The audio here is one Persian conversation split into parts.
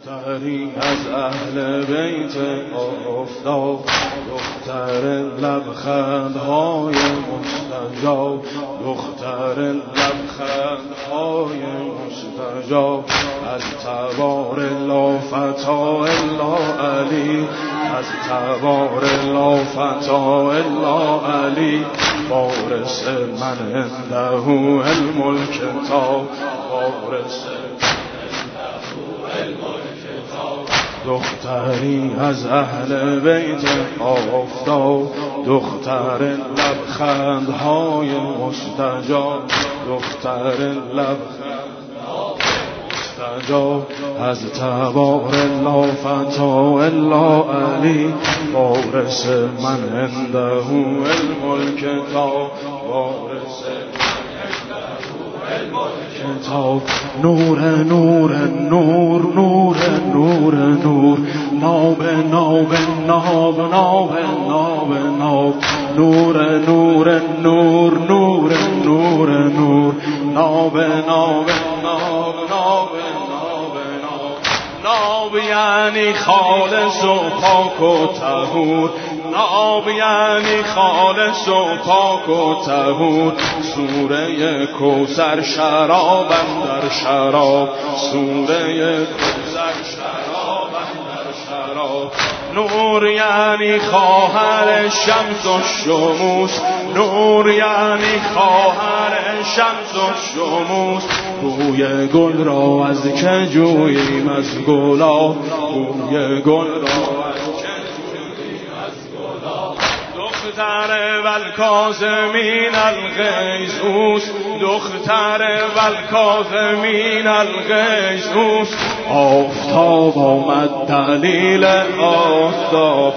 دختری از اهل بیت آفتاب، دختر لبخندهای مستجاب، دختر لبخندهای مستجاب، از تبار لا فتا الا علی، از تبار لا فتا الا علی، وارث من عنده علم الکتاب، وارث دختری از اهل بیت آفتاب، دختر لبخندهای مستجاب، دختر لبخندهای مستجاب، از تبار لا فتا الا علی، وارث من عنده علم الکتاب، وارث کتاب. نور نور نور نور نور نور، ناب ناب ناب ناب ناب ناب، نور نور نور نور نور نور، ناب ناب ناب ناب ناب، یعنی خالص و پاک و طهور، ناب یعنی خالص و پاک و طهور، سوره کوثر شراب اندر شراب، سوره کوثر شراب اندر شراب. نور یعنی خواهر شمس و شموس، نور یعنی خواهر شمس و شموس، بوی گل را از که جوییم از گلاب، بوی گل را از که جوییم از گلاب. دختر والکاظمین الغیظ اوست، دختر والکاظمین الغیظ اوست، آفتاب آمد دلیل آفتاب،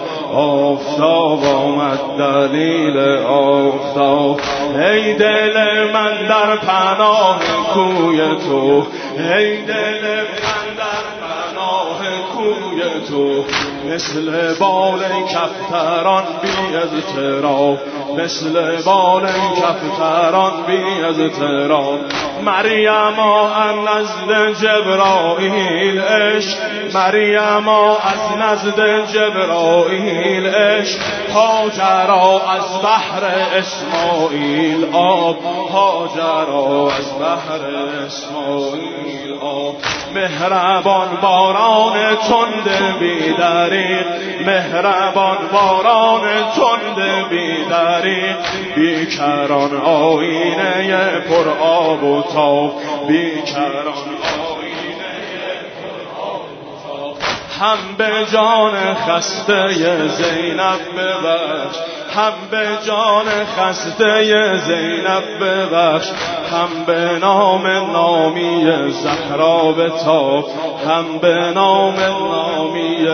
آفتاب آمد دلیل آفتاب. ای دل من در پناه کوی تو، ای دل من در پناه کوی تو، مثل بال کفتران بی اضطراب، مثل بال کفتران بی اضطراب. مریم از نزد جبرائیل عشق، مریم از نزد جبرائیل عشق، هاجرا از بحر اسماعیل آب، هاجرا از بحر اسماعیل آب. مهربان باران تند بی دریغ، مهربان باران تند بی دریغ، بیکران آینه پر آب و تاب، بیکران آینه پر آب و تاب. هم به جان خسته زینب ببخش، هم به جان خسته زینب ببخش، هم به نام نامی زهرا بتاب، هم به نام نامی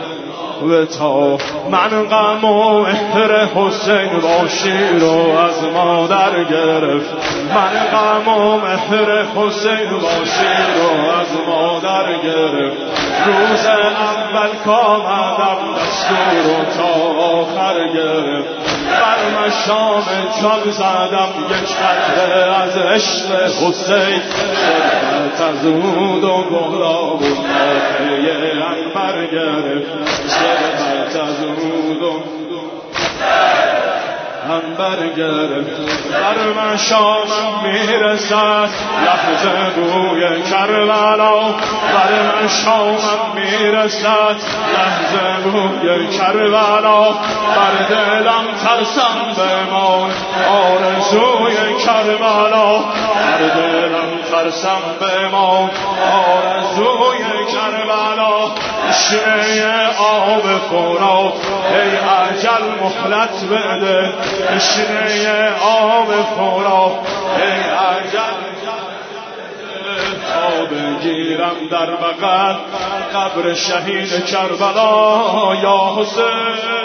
بتاب. من غم و مهر حسین با شیر و از مادر گرفت، من غم و مهر حسین با شیر و از مادر گرفت. روز اول کامدم دستور و تا آخر گرفت، بر مشام جان زدم یک قطره از عشق حسین، شربت از عود و گلاب و نافه عنبر گرفت، شربت از عود و عنبر گرفت. بر مشامم میرسد لحظه بوی کربلا، بر مشامم میرسد لحظه بوی کربلا. بر دلم ترسم بمان آرزوی کربلا، بر دلم ترسم بمان آرزوی کربلا. تشنه آب فرات ای اجل مهلت بده، تشنه آب فرات ای اجل تا بگیرم در بغل قبر شهید کربلا. یا حسین